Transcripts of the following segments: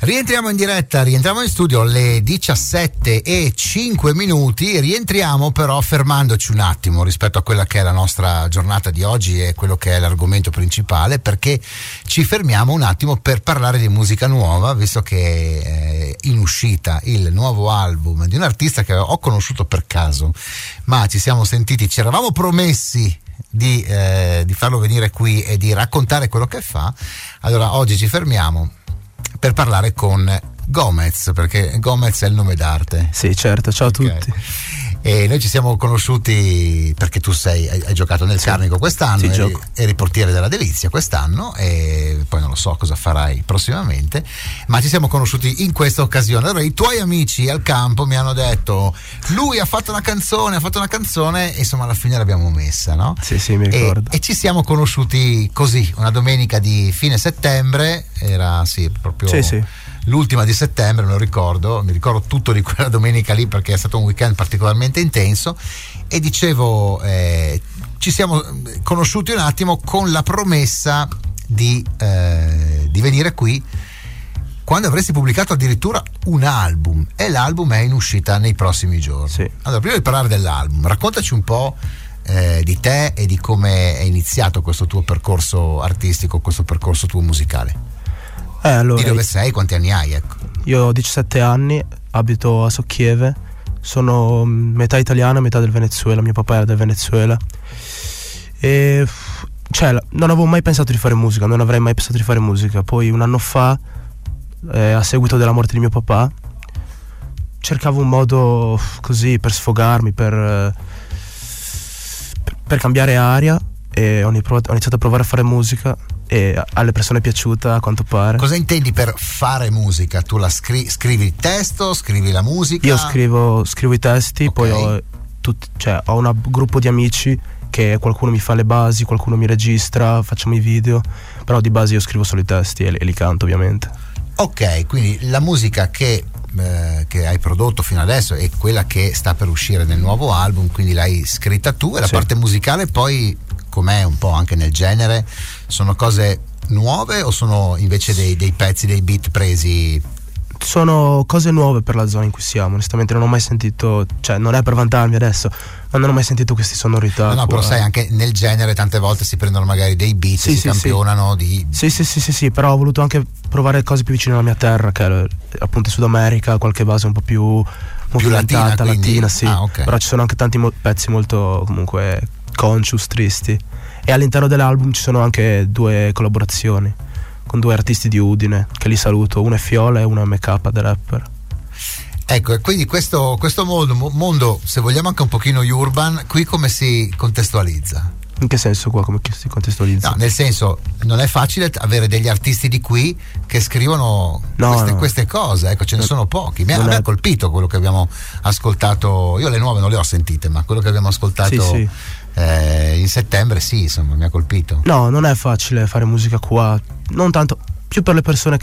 Rientriamo in diretta, rientriamo in studio alle 17:05. Rientriamo però fermandoci un attimo rispetto a quella che è la nostra giornata di oggi e quello che è l'argomento principale, perché ci fermiamo un attimo per parlare di musica nuova, visto che è in uscita il nuovo album di un artista che ho conosciuto per caso, ma ci siamo sentiti, ci eravamo promessi di farlo venire qui e di raccontare quello che fa. Allora oggi ci fermiamo per parlare con Gomez, perché Gomez è il nome d'arte. Sì, certo, ciao a tutti. E noi ci siamo conosciuti perché tu hai giocato nel Carnico quest'anno, eri portiere della Delizia quest'anno, e poi non lo so cosa farai prossimamente, ma ci siamo conosciuti in questa occasione. Allora i tuoi amici al campo mi hanno detto: lui ha fatto una canzone, e insomma alla fine l'abbiamo messa, no? Sì, mi ricordo. E ci siamo conosciuti così, una domenica di fine settembre, era proprio l'ultima di settembre, mi ricordo tutto di quella domenica lì perché è stato un weekend particolarmente intenso. E dicevo, ci siamo conosciuti un attimo con la promessa di venire qui quando avresti pubblicato addirittura un album, e l'album è in uscita nei prossimi giorni. Sì. Allora, prima di parlare dell'album, raccontaci un po' di te e di come è iniziato questo tuo percorso artistico, questo percorso tuo musicale. Allora, di dove sei, quanti anni hai? Ecco. Io ho 17 anni, abito a Socchieve, sono metà italiana, metà del Venezuela, mio papà era del Venezuela, e non avevo mai pensato di fare musica, non avrei mai pensato di fare musica. Poi un anno fa, a seguito della morte di mio papà, cercavo un modo così per sfogarmi, per cambiare aria, e ho iniziato a provare a fare musica, e alle persone è piaciuta, a quanto pare. Cosa intendi per fare musica? Tu la scrivi il testo, scrivi la musica? Io scrivo i testi, okay. Poi ho un gruppo di amici che qualcuno mi fa le basi, qualcuno mi registra, facciamo i video, però di base io scrivo solo i testi e li canto, ovviamente. Ok, quindi la musica che hai prodotto fino adesso è quella che sta per uscire nel nuovo album, quindi l'hai scritta tu, e la parte musicale poi com'è un po' anche nel genere? Sono cose nuove o sono invece dei pezzi, dei beat presi? Sono cose nuove per la zona in cui siamo, onestamente non ho mai sentito, non è per vantarmi adesso, ma non ho mai sentito queste sonorità. No, però sai, anche nel genere tante volte si prendono magari dei beat, si campionano. Sì, però ho voluto anche provare cose più vicine alla mia terra, che è appunto Sud America, qualche base un po' più latina, sì. Okay. Però ci sono anche tanti pezzi molto comunque conscious, tristi, e all'interno dell'album ci sono anche 2 collaborazioni con 2 artisti di Udine, che li saluto, uno è Fiola e uno è MK, The Rapper. Ecco, e quindi questo mondo, se vogliamo anche un pochino urban, qui come si contestualizza? In che senso qua, come si contestualizza? No, nel senso, non è facile avere degli artisti di qui che scrivono queste cose, ecco, ce ne sono pochi. A me ha colpito quello che abbiamo ascoltato, io le nuove non le ho sentite, ma quello che abbiamo ascoltato in settembre insomma mi ha colpito. No, non è facile fare musica qua, non tanto, più per le persone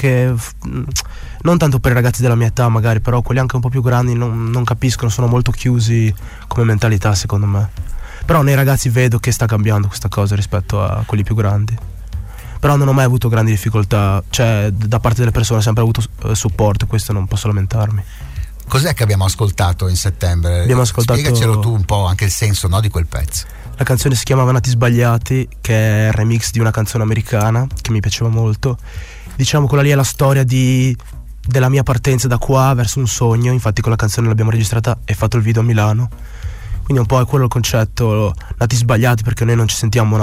non tanto per i ragazzi della mia età magari, però quelli anche un po' più grandi non capiscono, sono molto chiusi come mentalità, secondo me. Però nei ragazzi vedo che sta cambiando questa cosa rispetto a quelli più grandi. Però non ho mai avuto grandi difficoltà, da parte delle persone ho sempre avuto supporto, questo non posso lamentarmi. Cos'è che abbiamo ascoltato in settembre? Spiegacelo tu un po', anche il senso, no, di quel pezzo. La canzone si chiama Nati Sbagliati, che è il remix di una canzone americana che mi piaceva molto. Diciamo, quella lì è la storia della mia partenza da qua verso un sogno. Infatti con la canzone l'abbiamo registrata e fatto il video a Milano. Quindi un po' è quello il concetto, nati sbagliati, perché noi non ci sentiamo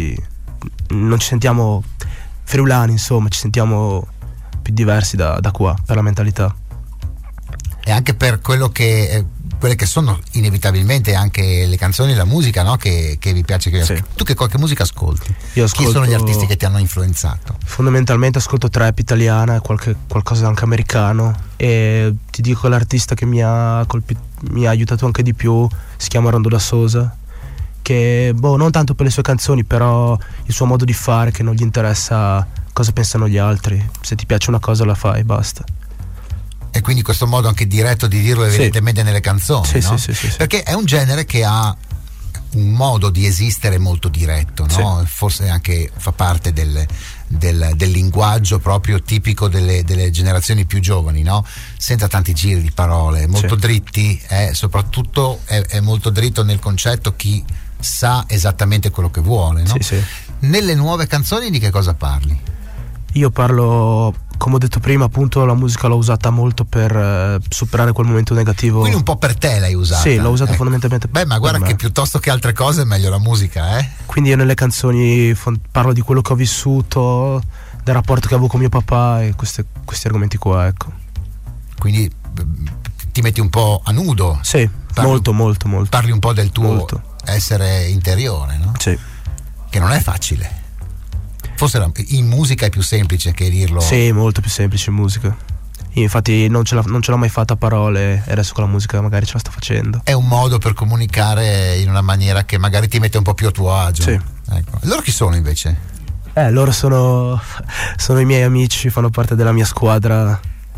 friulani, insomma, ci sentiamo più diversi da qua, per la mentalità. E anche per quelle che sono inevitabilmente anche le canzoni e la musica, no? Che vi piace. Tu che musica ascolti? Io ascolto, chi sono gli artisti che ti hanno influenzato? Fondamentalmente ascolto trap italiana e qualcosa anche americano, e ti dico l'artista che mi ha aiutato anche di più si chiama Rondo da Sosa, che non tanto per le sue canzoni, però il suo modo di fare, che non gli interessa cosa pensano gli altri, se ti piace una cosa la fai, basta. E quindi questo modo anche diretto di dirlo evidentemente nelle canzoni, no? Sì. Perché è un genere che ha un modo di esistere molto diretto, no? Forse anche fa parte del linguaggio proprio tipico delle generazioni più giovani, no? Senza tanti giri di parole, molto dritti, soprattutto è molto dritto nel concetto chi sa esattamente quello che vuole, no? Sì. Nelle nuove canzoni di che cosa parli? Io parlo, come ho detto prima, appunto la musica l'ho usata molto per superare quel momento negativo. Quindi un po' per te l'hai usata? Sì, l'ho usata fondamentalmente per me. Beh, ma guarda che piuttosto che altre cose è meglio la musica, eh? Quindi io nelle canzoni parlo di quello che ho vissuto, del rapporto che avevo con mio papà e questi argomenti qua, ecco. Quindi ti metti un po' a nudo? Sì, molto. Parli un po' del tuo essere interiore, no? Sì. Che non è facile. Forse in musica è più semplice che dirlo. Sì, molto più semplice in musica. Io infatti non ce l'ho mai fatta a parole e adesso con la musica magari ce la sto facendo. È un modo per comunicare in una maniera che magari ti mette un po' più a tuo agio. Sì. Ecco. Loro chi sono invece? Loro sono i miei amici, fanno parte della mia squadra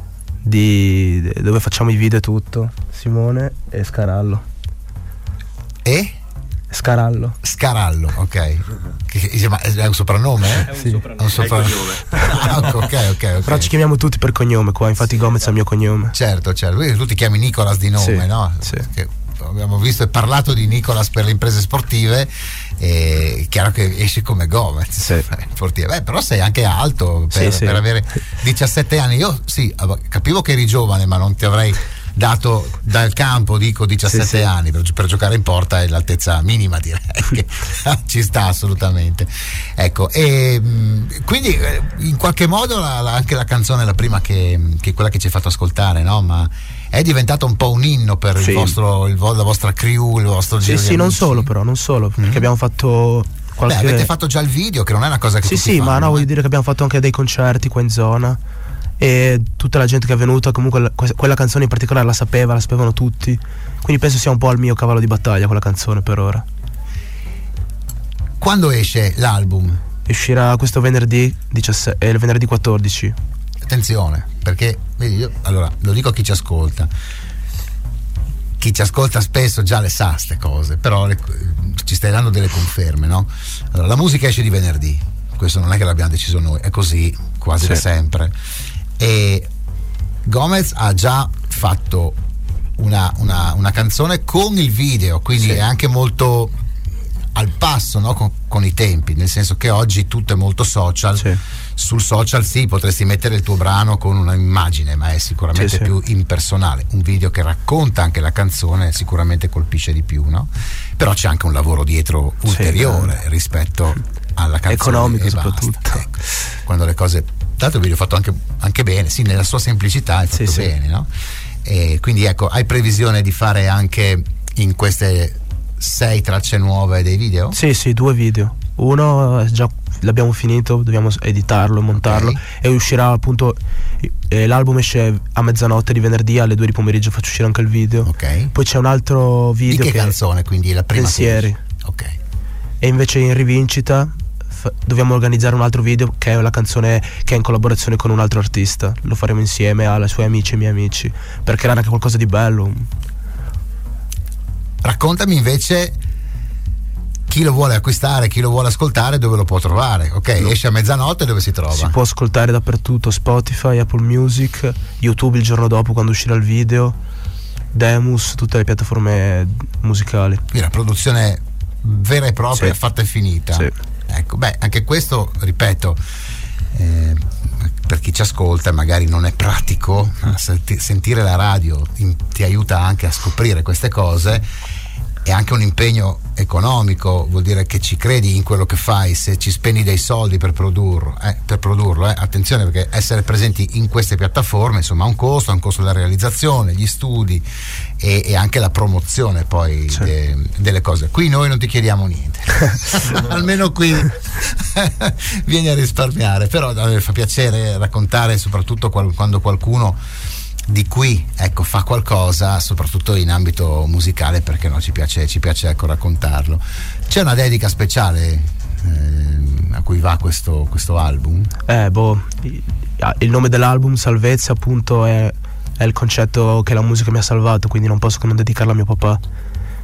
dove facciamo i video e tutto. Simone e Scarallo. E? Scarallo, ok. È un soprannome? Sì. È un soprannome. Ok. Però ci chiamiamo tutti per cognome qua, infatti Gomez è il mio cognome. Certo. Tu ti chiami Nicolas di nome, sì, no? Sì. Che abbiamo visto e parlato di Nicolas per le imprese sportive, è chiaro che esce come Gomez. Sì. Beh, però sei anche alto per avere 17 anni. Io capivo che eri giovane, ma non ti avrei dato dal campo, dico 17 anni per giocare in porta è l'altezza minima, direi che ci sta assolutamente, ecco. E quindi in qualche modo anche la canzone, la prima che quella che ci hai fatto ascoltare, no? Ma è diventata un po' un inno per la vostra crew, il vostro giro di amici. non solo perché abbiamo fatto avete fatto già il video, che non è una cosa che tutti fanno, ma no, voglio dire che abbiamo fatto anche dei concerti qua in zona e tutta la gente che è venuta comunque quella canzone in particolare la sapevano tutti, quindi penso sia un po' il mio cavallo di battaglia quella canzone per ora. Quando esce l'album? Uscirà questo venerdì 17 e il venerdì 14. Attenzione, perché vedi, io allora lo dico a chi ci ascolta spesso già le sa ste cose, però ci stai dando delle conferme, no? Allora, la musica esce di venerdì, questo non è che l'abbiamo deciso noi, è così quasi da sempre. E Gomez ha già fatto una canzone con il video, quindi è anche molto al passo, no? con i tempi, nel senso che oggi tutto è molto social. Sul social potresti mettere il tuo brano con una immagine, ma è sicuramente più impersonale. Un video che racconta anche la canzone sicuramente colpisce di più, no? Però c'è anche un lavoro dietro ulteriore rispetto alla canzone economico soprattutto, ecco. Quando le cose, tanto il video è fatto anche bene, nella sua semplicità è fatto bene, no? E quindi ecco, hai previsione di fare anche in queste 6 tracce nuove dei video? Sì, 2 video. Uno già l'abbiamo finito, dobbiamo editarlo e montarlo, e uscirà appunto l'album esce a mezzanotte di venerdì, alle 2 di pomeriggio faccio uscire anche il video. Poi c'è un altro video di che canzone, quindi la prima? Pensieri. E invece in rivincita dobbiamo organizzare un altro video che è la canzone che è in collaborazione con un altro artista, lo faremo insieme ai suoi amici e miei amici per creare anche qualcosa di bello. Raccontami invece chi lo vuole acquistare, chi lo vuole ascoltare, dove lo può trovare. Esce a mezzanotte, dove si trova? Si può ascoltare dappertutto, Spotify, Apple Music, YouTube il giorno dopo quando uscirà il video, Demus, tutte le piattaforme musicali. Quindi la produzione vera e propria, fatta e finita. Ecco, anche questo, ripeto, per chi ci ascolta magari non è pratico, sentire la radio ti aiuta anche a scoprire queste cose. È anche un impegno economico, vuol dire che ci credi in quello che fai. Se ci spendi dei soldi per produrlo, attenzione, perché essere presenti in queste piattaforme insomma ha un costo della realizzazione, gli studi e anche la promozione poi delle cose. Qui noi non ti chiediamo niente almeno qui vieni a risparmiare, però fa piacere raccontare, soprattutto quando qualcuno di qui fa qualcosa, soprattutto in ambito musicale, perché no, ci piace raccontarlo. C'è una dedica speciale a cui va questo album? Il nome dell'album, Salvezza, appunto è il concetto che la musica mi ha salvato, quindi non posso che non dedicarla a mio papà,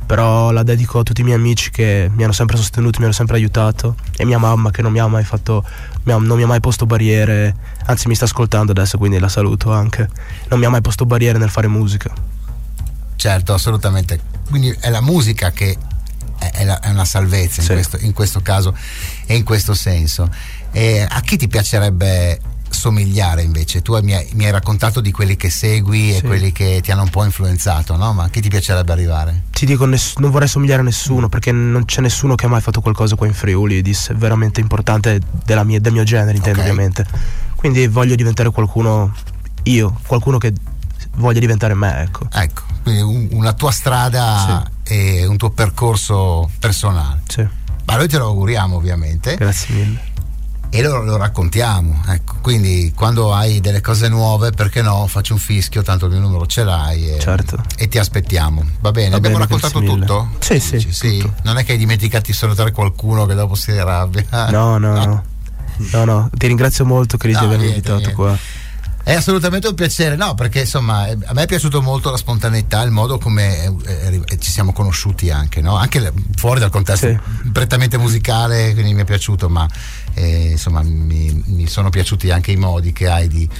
però la dedico a tutti i miei amici che mi hanno sempre sostenuto, mi hanno sempre aiutato, e mia mamma che non mi ha mai posto barriere, anzi mi sta ascoltando adesso, quindi la saluto anche, non mi ha mai posto barriere nel fare musica. Certo, assolutamente, quindi è la musica che è una salvezza in questo caso e in questo senso. E a chi ti piacerebbe somigliare invece? Tu mi hai raccontato di quelli che segui e quelli che ti hanno un po' influenzato, no? Ma a chi ti piacerebbe arrivare? Ti dico, non vorrei somigliare a nessuno, perché non c'è nessuno che ha mai fatto qualcosa qua in Friuli di veramente importante del mio genere, intendo, ovviamente. Quindi voglio diventare qualcuno che voglia diventare me, ecco, quindi una tua strada e un tuo percorso personale. Ma noi te lo auguriamo, ovviamente. Grazie mille. E lo raccontiamo, ecco, quindi quando hai delle cose nuove, perché no, facci un fischio, tanto il mio numero ce l'hai e ti aspettiamo, va bene? Abbiamo raccontato tutto? Sì. Tutto. Non è che hai dimenticato di salutare qualcuno che dopo si arrabbia? No, ti ringrazio molto, Chris, di avermi invitato qua. È assolutamente un piacere, no, perché insomma a me è piaciuto molto la spontaneità, il modo come ci siamo conosciuti anche, no? Anche fuori dal contesto prettamente musicale, quindi mi è piaciuto, ma insomma mi sono piaciuti anche i modi che hai di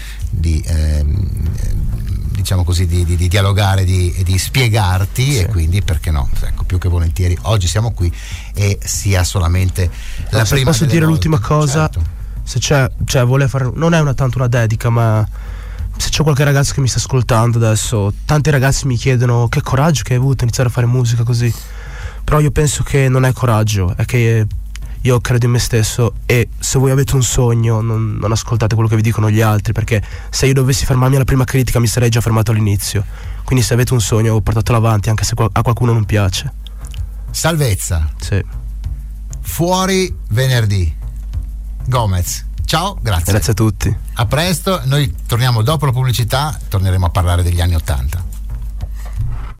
diciamo così, di dialogare e di spiegarti, e quindi perché no, ecco, più che volentieri oggi siamo qui e sia solamente la prima. Posso dire l'ultima cosa? Certo. Se c'è vuole fare, non è tanto una dedica, ma se c'è qualche ragazzo che mi sta ascoltando adesso, tanti ragazzi mi chiedono che coraggio che hai avuto a iniziare a fare musica così, però io penso che non è coraggio, è che io credo in me stesso, e se voi avete un sogno non ascoltate quello che vi dicono gli altri, perché se io dovessi fermarmi alla prima critica mi sarei già fermato all'inizio. Quindi se avete un sogno, portatelo avanti anche se a qualcuno non piace. Salvezza. Fuori venerdì. Gomez, ciao, grazie. Grazie a tutti. A presto, noi torniamo dopo la pubblicità, torneremo a parlare degli anni '80.